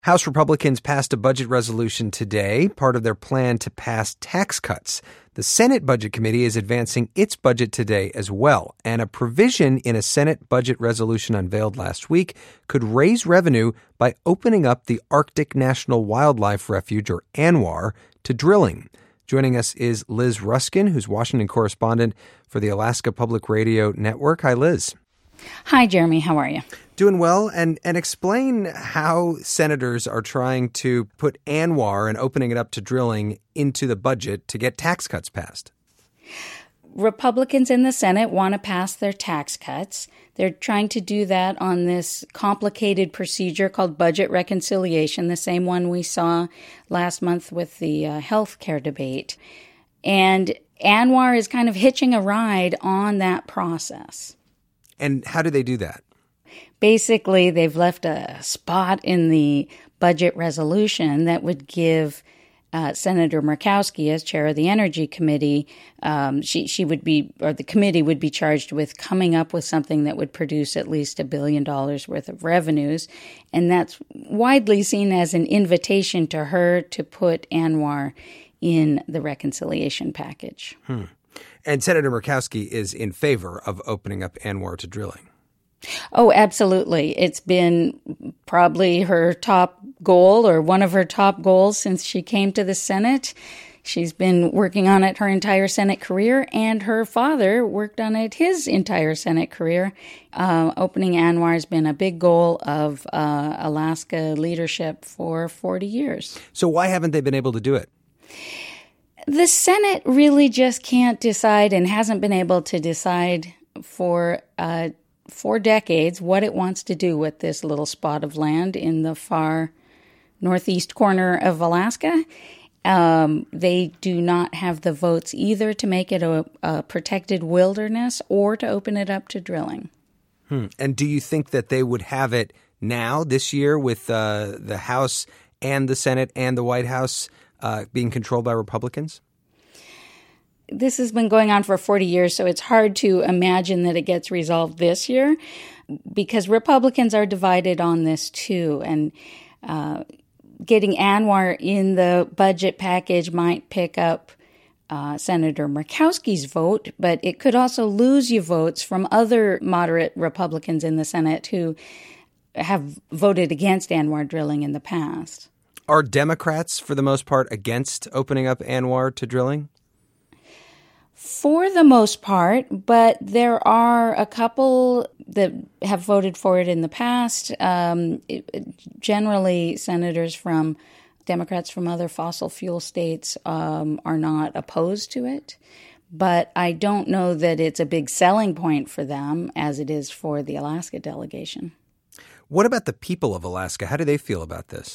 House Republicans passed a budget resolution today, part of their plan to pass tax cuts. The Senate Budget Committee is advancing its budget today as well, and a provision in a Senate budget resolution unveiled last week could raise revenue by opening up the Arctic National Wildlife Refuge, or ANWR, to drilling. Joining us is Liz Ruskin, who's Washington correspondent for the Alaska Public Radio Network. Hi, Liz. Hi, Jeremy. How are you? Doing well. And explain how senators are trying to put ANWR and opening it up to drilling into the budget to get tax cuts passed. Republicans in the Senate want to pass their tax cuts. They're trying to do that on this complicated procedure called budget reconciliation, the same one we saw last month with the health care debate. And ANWR is kind of hitching a ride on that process. And how do they do that? Basically, they've left a spot in the budget resolution that would give Senator Murkowski, as chair of the Energy Committee, she would be, or the committee would be charged with coming up with something that would produce at least $1 billion worth of revenues. And that's widely seen as an invitation to her to put ANWR in the reconciliation package. And Senator Murkowski is in favor of opening up ANWR to drilling. Oh, absolutely. It's been probably her top goal, or one of her top goals, since she came to the Senate. She's been working on it her entire Senate career, and her father worked on it his entire Senate career. Opening ANWR has been a big goal of Alaska leadership for 40 years. So why haven't they been able to do it? The Senate really just can't decide, and hasn't been able to decide for 4 decades what it wants to do with this little spot of land in the far northeast corner of Alaska. They do not have the votes either to make it a protected wilderness or to open it up to drilling. And do you think that they would have it now, this year, with the House and the Senate and the White House being controlled by Republicans? This has been going on for 40 years, so it's hard to imagine that it gets resolved this year, because Republicans are divided on this too. And getting ANWR in the budget package might pick up Senator Murkowski's vote, but it could also lose you votes from other moderate Republicans in the Senate who have voted against ANWR drilling in the past. Are Democrats, for the most part, against opening up ANWR to drilling? For the most part, but there are a couple that have voted for it in the past. Generally, Democrats from other fossil fuel states are not opposed to it. But I don't know that it's a big selling point for them as it is for the Alaska delegation. What about the people of Alaska? How do they feel about this?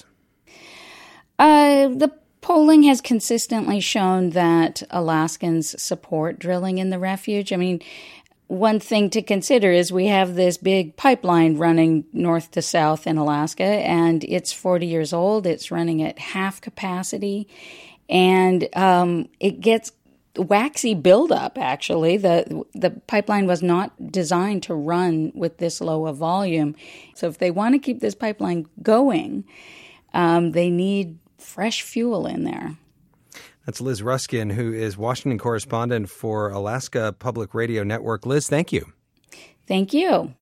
The polling has consistently shown that Alaskans support drilling in the refuge. I mean, one thing to consider is we have this big pipeline running north to south in Alaska, and it's 40 years old. It's running at half capacity, and it gets waxy buildup, actually. The pipeline was not designed to run with this low a volume. So if they want to keep this pipeline going, they need fresh fuel in there. That's Liz Ruskin, who is Washington correspondent for Alaska Public Radio Network. Liz, thank you. Thank you.